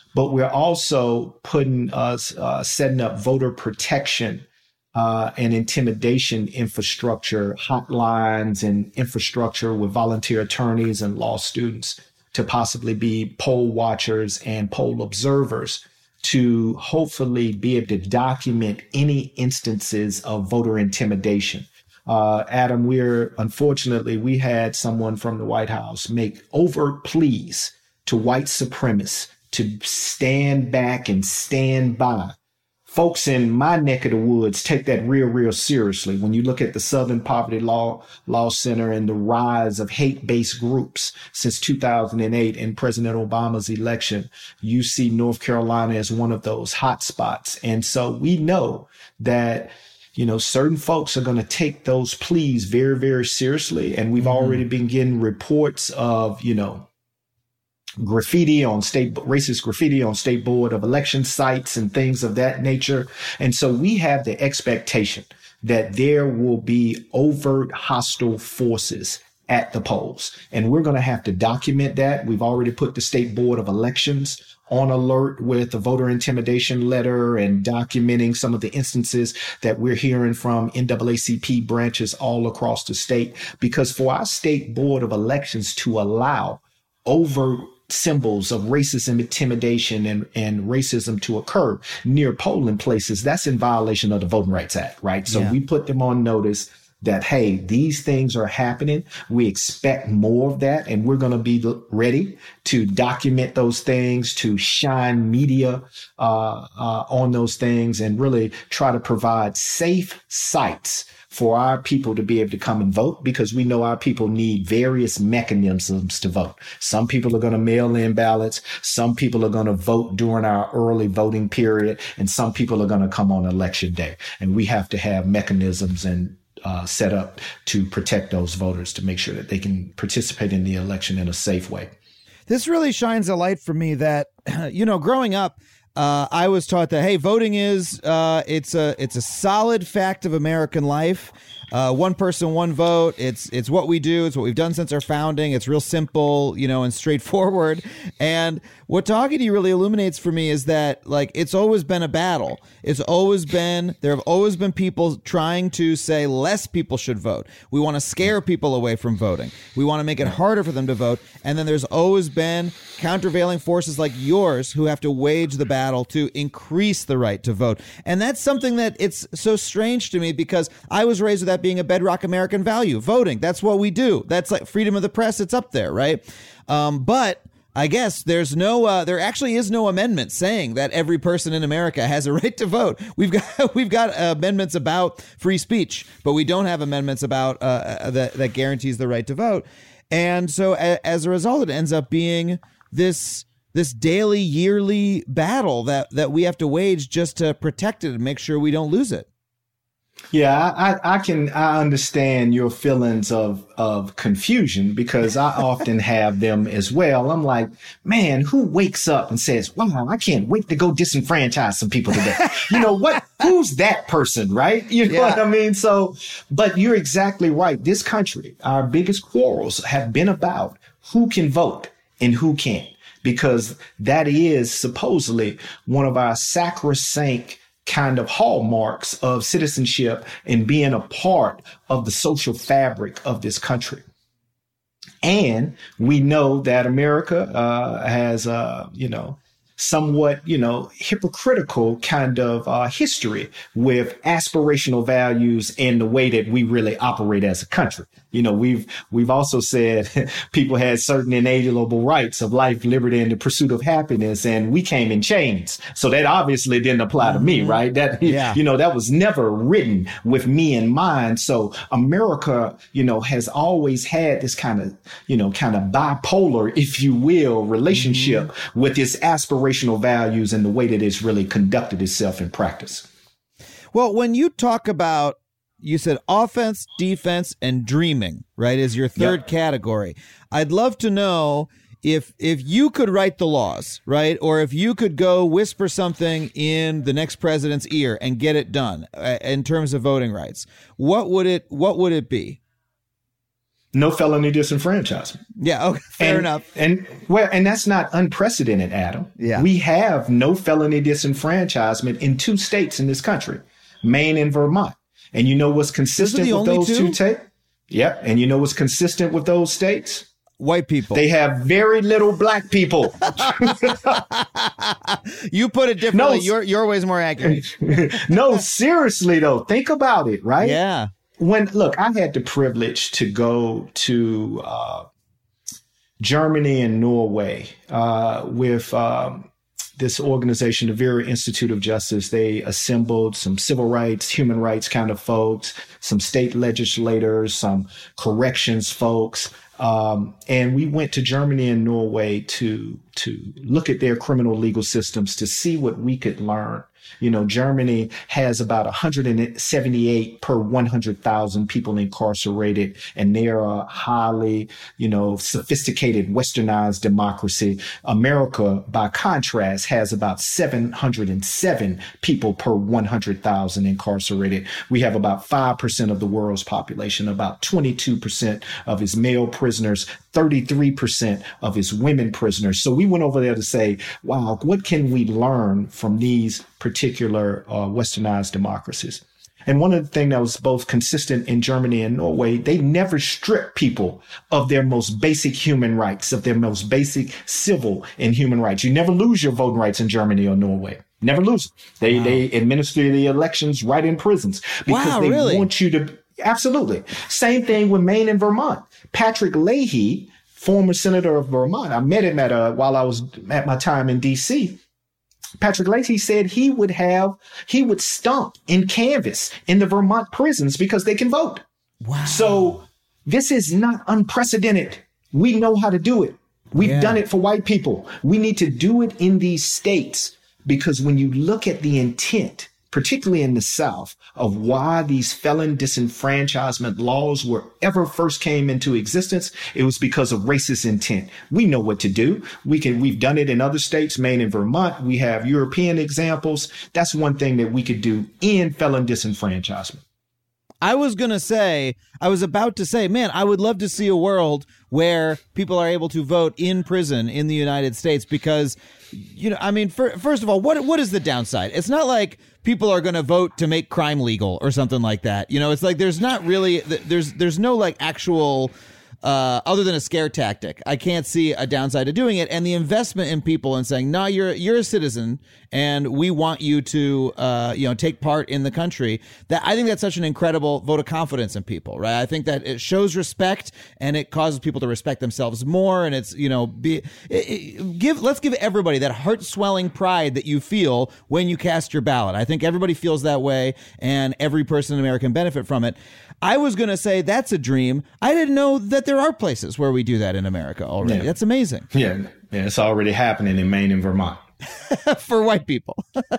but we're also setting up voter protection and intimidation infrastructure, hotlines and infrastructure with volunteer attorneys and law students to possibly be poll watchers and poll observers to hopefully be able to document any instances of voter intimidation. Adam, we had someone from the White House make overt pleas to white supremacists to stand back and stand by. Folks in my neck of the woods take that real seriously. When you look at the Southern Poverty Law Center and the rise of hate-based groups since 2008 in President Obama's election, you see North Carolina as one of those hot spots. And so we know that, certain folks are going to take those pleas very seriously. And we've already been getting reports of, racist graffiti on state board of election sites and things of that nature. And so we have the expectation that there will be overt hostile forces at the polls. And we're going to have to document that. We've already put the State Board of Elections on alert with a voter intimidation letter and documenting some of the instances that we're hearing from NAACP branches all across the state. Because for our State Board of Elections to allow overt symbols of racism, intimidation, and racism to occur near polling places, that's in violation of the Voting Rights Act, right? So we put them on notice that, hey, these things are happening. We expect more of that, and we're going to be ready to document those things, to shine media on those things, and really try to provide safe sites for our people to be able to come and vote, because we know our people need various mechanisms to vote. Some people are going to mail in ballots. Some people are going to vote during our early voting period, and some people are going to come on election day. And we have to have mechanisms and set up to protect those voters to make sure that they can participate in the election in a safe way.
This really shines a light for me that, growing up, I was taught that, hey, voting is it's a solid fact of American life. One person, one vote. It's what we do. It's what we've done since our founding. It's real simple, and straightforward. And what talking to you really illuminates for me is that, like, it's always been a battle. There have always been people trying to say less people should vote. We want to scare people away from voting. We want to make it harder for them to vote. And then there's always been countervailing forces like yours who have to wage the battle to increase the right to vote. And that's something that it's so strange to me, because I was raised with that being a bedrock American value. Voting, that's what we do. That's like freedom of the press. It's up there, right? But I guess there actually is no amendment saying that every person in America has a right to vote. We've got amendments about free speech, but we don't have amendments about that guarantees the right to vote. And so as a result, it ends up being this daily, yearly battle that we have to wage just to protect it and make sure we don't lose it.
Yeah, I understand your feelings of confusion, because I often have them as well. I'm like, man, who wakes up and says, wow, I can't wait to go disenfranchise some people today? Who's that person, right? You know what I mean? So, but you're exactly right. This country, our biggest quarrels have been about who can vote and who can't, because that is supposedly one of our sacrosanct kind of hallmarks of citizenship and being a part of the social fabric of this country. And we know that America has, somewhat, hypocritical kind of history with aspirational values and the way that we really operate as a country. We've also said people had certain inalienable rights of life, liberty, and the pursuit of happiness, and we came in chains. So that obviously didn't apply to me, right? That, that was never written with me in mind. So America, has always had this kind of bipolar, if you will, relationship with its aspirational values and the way that it's really conducted itself in practice.
Well, when you talk about, you said offense, defense, and dreaming, right, is your third category. I'd love to know if you could write the laws, right, or if you could go whisper something in the next president's ear and get it done in terms of voting rights, what would it be?
No felony disenfranchisement.
Yeah, okay, fair enough.
And that's not unprecedented, Adam.
Yeah.
We have no felony disenfranchisement in 2 states in this country, Maine and Vermont. And you know what's consistent with those 2 states? Yep. And you know what's consistent with those states?
White people.
They have very little black people.
You put it differently. Your way is more accurate.
No, seriously though, think about it, right?
Yeah.
Look, I had the privilege to go to Germany and Norway with this organization, the Vera Institute of Justice. They assembled some civil rights, human rights kind of folks, some state legislators, some corrections folks. And we went to Germany and Norway to look at their criminal legal systems to see what we could learn. You know, Germany has about 178 per 100,000 people incarcerated, and they are a highly, sophisticated, westernized democracy. America, by contrast, has about 707 people per 100,000 incarcerated. We have about 5% of the world's population, about 22% of its male prisoners, 33% of its women prisoners. So we went over there to say, wow, what can we learn from these particular westernized democracies? And one of the things that was both consistent in Germany and Norway, they never stripped people of their most basic human rights, of their most basic civil and human rights. You never lose your voting rights in Germany or Norway. Never lose. They administer the elections right in prisons because they want you to. Absolutely. Same thing with Maine and Vermont. Patrick Leahy, former senator of Vermont, I met him while I was at my time in D.C. Patrick Leahy said he would stomp in canvas in the Vermont prisons because they can vote. Wow. So this is not unprecedented. We know how to do it. We've done it for white people. We need to do it in these states because when you look at the intent, particularly in the South, of why these felon disenfranchisement laws were ever first came into existence, it was because of racist intent. We know what to do. We've done it in other states, Maine and Vermont. We have European examples. That's one thing that we could do in felon disenfranchisement.
I was about to say, man, I would love to see a world where people are able to vote in prison in the United States because, first of all, what is the downside? It's not like people are going to vote to make crime legal or something like that. It's like there's not really there's no like actual other than a scare tactic. I can't see a downside to doing it. And the investment in people and saying, no, you're a citizen and we want you to, take part in the country. That I think that's such an incredible vote of confidence in people, right? I think that it shows respect and it causes people to respect themselves more. And it's, let's give everybody that heart swelling pride that you feel when you cast your ballot. I think everybody feels that way and every person in America can benefit from it. I was going to say that's a dream. I didn't know that there are places where we do that in America already. Yeah. That's amazing.
Yeah, it's already happening in Maine and Vermont.
For white people.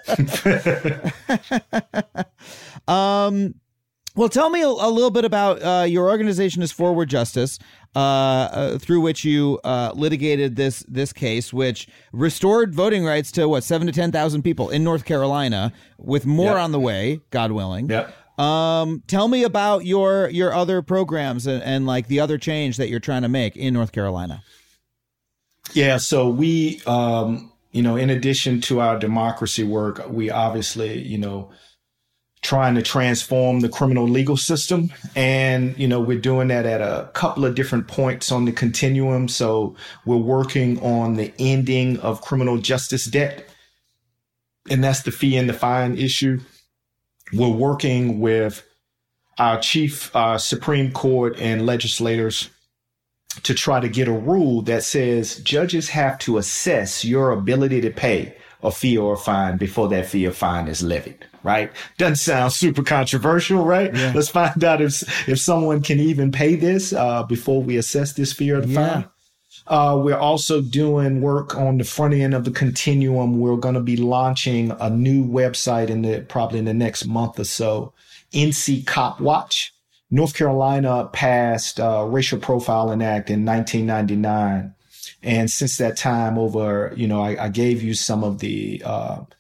Well, tell me a little bit about your organization is Forward Justice, through which you litigated this case, which restored voting rights to 7,000 to 10,000 people in North Carolina, with more on the way, God willing.
Yep.
Tell me about your other programs and like the other change that you're trying to make in North Carolina.
Yeah, so we, in addition to our democracy work, we obviously, trying to transform the criminal legal system. And, we're doing that at a couple of different points on the continuum. So we're working on the ending of criminal justice debt. And that's the fee and the fine issue. We're working with our chief Supreme Court and legislators to try to get a rule that says judges have to assess your ability to pay a fee or a fine before that fee or fine is levied, right? Doesn't sound super controversial, right? Yeah. Let's find out if someone can even pay this before we assess this fee or the fine. We're also doing work on the front end of the continuum. We're going to be launching a new website probably in the next month or so, NC Cop Watch. North Carolina passed Racial Profiling Act in 1999. And since that time I gave you some of the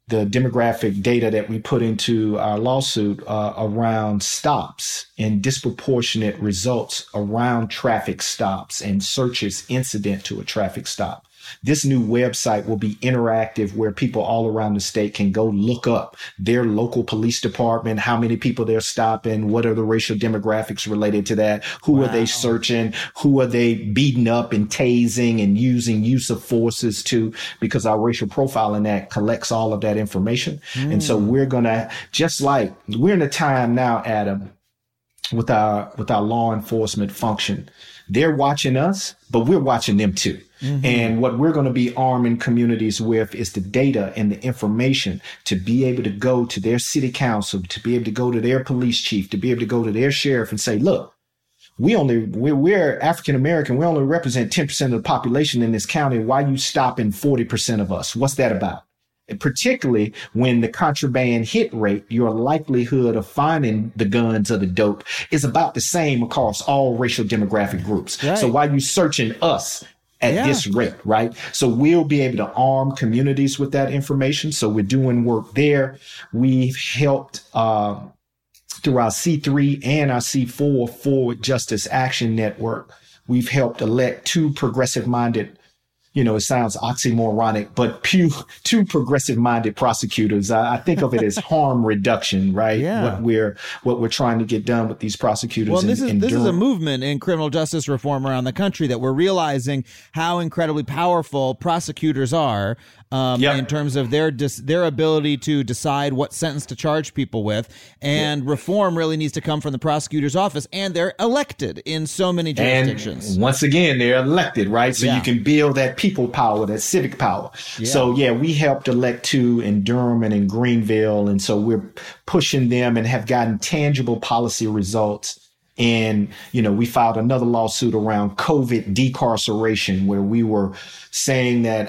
the demographic data that we put into our lawsuit around stops and disproportionate results around traffic stops and searches incident to a traffic stop. This new website will be interactive where people all around the state can go look up their local police department, how many people they're stopping, what are the racial demographics related to that, who are they searching, who are they beating up and tasing and using use of forces to, because our Racial Profiling Act collects all of that information. And so we're going to, just like we're in a time now, Adam, with our law enforcement function, they're watching us, but we're watching them too. And what we're going to be arming communities with is the data and the information to be able to go to their city council, to be able to go to their police chief, to be able to go to their sheriff and say, look, we're African American. We only represent 10% of the population in this county. Why are you stopping 40% of us? What's that about? And particularly when the contraband hit rate, your likelihood of finding the guns or the dope is about the same across all racial demographic groups. Right. So why are you searching us at this rate, right? So we'll be able to arm communities with that information. So we're doing work there. We've helped through our C3 and our C4 Forward Justice Action Network. We've helped elect two progressive-minded, it sounds oxymoronic, but two progressive-minded prosecutors. I think of it as harm reduction, right? Yeah. What we're trying to get done with these prosecutors.
Well, this is a movement in criminal justice reform around the country that we're realizing how incredibly powerful prosecutors are. In terms of their ability to decide what sentence to charge people with. And reform really needs to come from the prosecutor's office. And they're elected in so many jurisdictions.
And once again, they're elected, right? So you can build that people power, that civic power. Yeah. So, we helped elect two in Durham and in Greenville. And so we're pushing them and have gotten tangible policy results. And, we filed another lawsuit around COVID decarceration, where we were saying that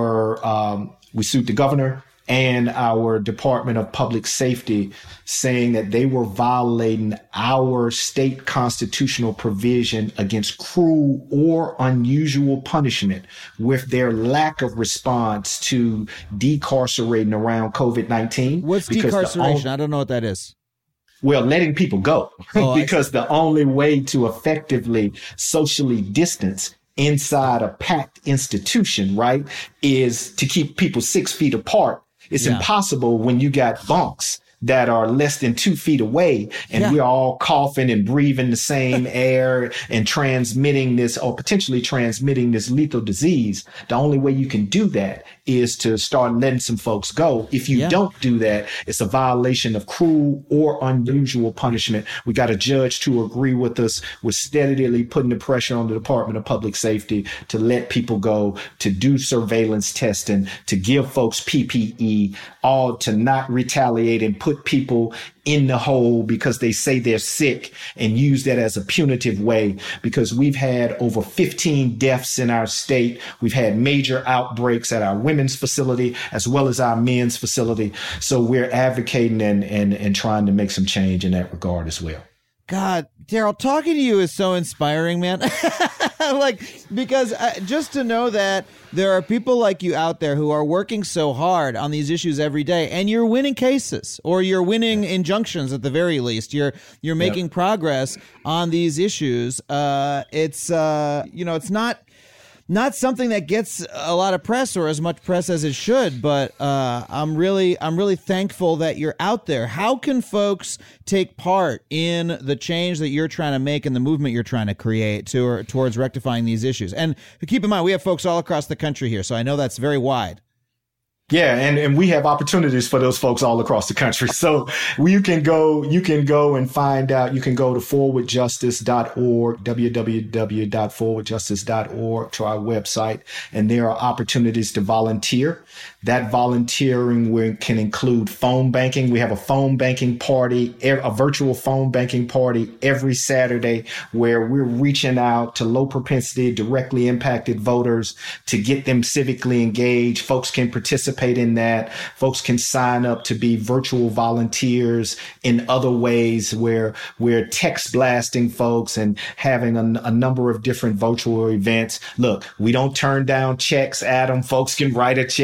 we sued the governor and our Department of Public Safety, saying that they were violating our state constitutional provision against cruel or unusual punishment with their lack of response to decarcerating around COVID-19.
What's decarceration? I don't know what that is.
Well, letting people go, because the only way to effectively socially distance inside a packed institution, right, is to keep people 6 feet apart. It's impossible when you got bunks that are less than 2 feet away and we're all coughing and breathing the same air and transmitting this, or potentially transmitting this lethal disease. The only way you can do that is to start letting some folks go. If you don't do that, it's a violation of cruel or unusual punishment. We got a judge to agree with us. We're steadily putting the pressure on the Department of Public Safety to let people go, to do surveillance testing, to give folks PPE, all to not retaliate and put people in the hole because they say they're sick, and use that as a punitive way, because we've had over 15 deaths in our state. We've had major outbreaks at our women's facility as well as our men's facility. So we're advocating and trying to make some change in that regard as well.
God, Daryl, talking to you is so inspiring, man. Because just to know that there are people like you out there who are working so hard on these issues every day, and you're winning cases, or you're winning injunctions at the very least. You're making progress on these issues. It's not something that gets a lot of press, or as much press as it should, but I'm really thankful that you're out there. How can folks take part in the change that you're trying to make and the movement you're trying to create towards rectifying these issues? And keep in mind, we have folks all across the country here, so I know that's very wide.
Yeah, and we have opportunities for those folks all across the country. So you can go and find out. You can go to forwardjustice.org, www.forwardjustice.org, to our website, and there are opportunities to volunteer. That volunteering can include phone banking. We have a phone banking party, a virtual phone banking party every Saturday, where we're reaching out to low propensity, directly impacted voters to get them civically engaged. Folks can participate in that. Folks can sign up to be virtual volunteers in other ways, where we're text blasting folks and having a number of different virtual events. Look, we don't turn down checks, Adam. Folks can write a check.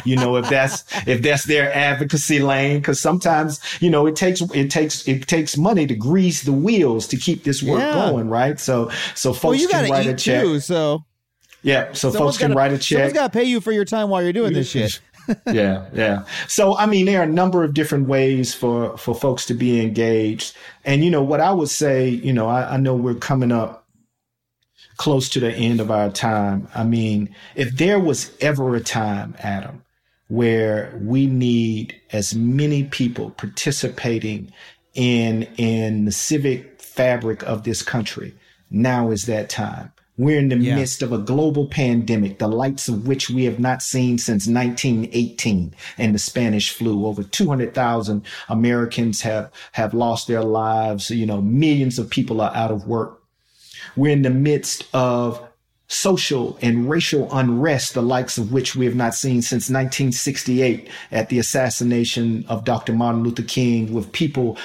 if that's their advocacy lane, because sometimes, it takes money to grease the wheels to keep this work going, right? So folks can write a check.
Too, so
folks can write a check.
Someone's got to pay you for your time while you're doing this shit.
Yeah. So, I mean, there are a number of different ways for folks to be engaged. And, what I would say, I know we're coming up close to the end of our time. I mean, if there was ever a time, Adam, where we need as many people participating in the civic fabric of this country, now is that time. We're in the midst of a global pandemic, the likes of which we have not seen since 1918 and the Spanish flu. Over 200,000 Americans have lost their lives. Millions of people are out of work. We're in the midst of social and racial unrest, the likes of which we have not seen since 1968 at the assassination of Dr. Martin Luther King, with people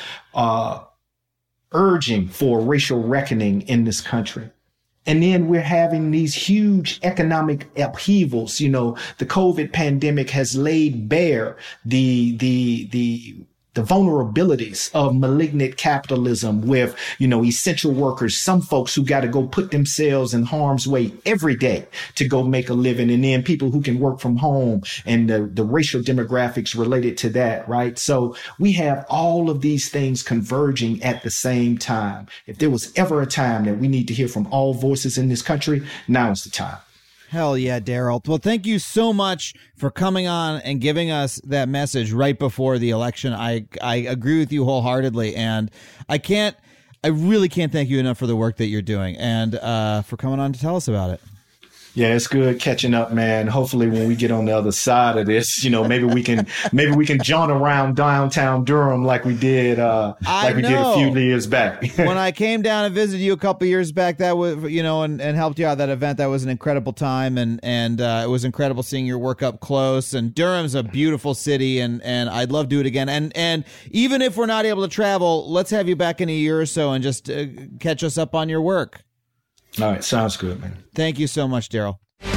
urging for a racial reckoning in this country. And then we're having these huge economic upheavals. The COVID pandemic has laid bare the vulnerabilities of malignant capitalism with, essential workers, some folks who got to go put themselves in harm's way every day to go make a living. And then people who can work from home and the racial demographics related to that, right? So we have all of these things converging at the same time. If there was ever a time that we need to hear from all voices in this country, now is the time.
Hell yeah, Daryl. Well, thank you so much for coming on and giving us that message right before the election. I agree with you wholeheartedly, and I really can't thank you enough for the work that you're doing and for coming on to tell us about it.
Yeah, it's good catching up, man. Hopefully when we get on the other side of this, maybe we can jaunt around downtown Durham like we did a few years back.
When I came down and visited you a couple of years back, that was, and helped you out at that event, that was an incredible time, and it was incredible seeing your work up close. And Durham's a beautiful city, and I'd love to do it again. And even if we're not able to travel, let's have you back in a year or so and just catch us up on your work.
All right. Sounds good, man.
Thank you so much, Daryl.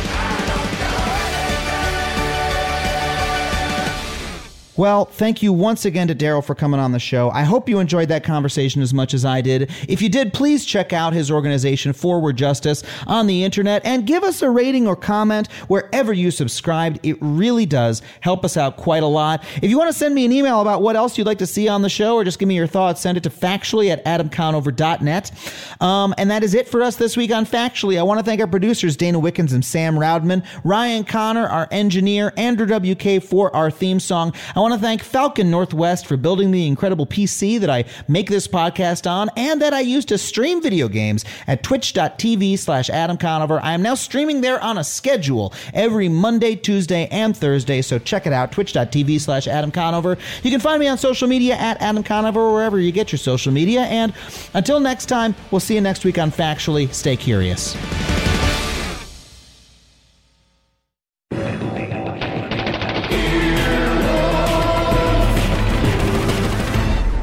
Well, thank you once again to Daryl for coming on the show. I hope you enjoyed that conversation as much as I did. If you did, please check out his organization, Forward Justice, on the internet and give us a rating or comment wherever you subscribed. It really does help us out quite a lot. If you want to send me an email about what else you'd like to see on the show or just give me your thoughts, send it to factually@adamconover.net. And that is it for us this week on Factually. I want to thank our producers, Dana Wickens and Sam Roudman, Ryan Connor, our engineer, Andrew WK for our theme song. I want to thank Falcon Northwest for building the incredible PC that I make this podcast on and that I use to stream video games at twitch.tv/Adam Conover. I am now streaming there on a schedule every Monday, Tuesday, and Thursday, so check it out, twitch.tv/Adam Conover. You can find me on social media at Adam Conover, wherever you get your social media. And until next time, we'll see you next week on Factually. Stay curious.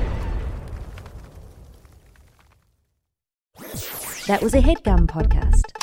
That was a HeadGum podcast.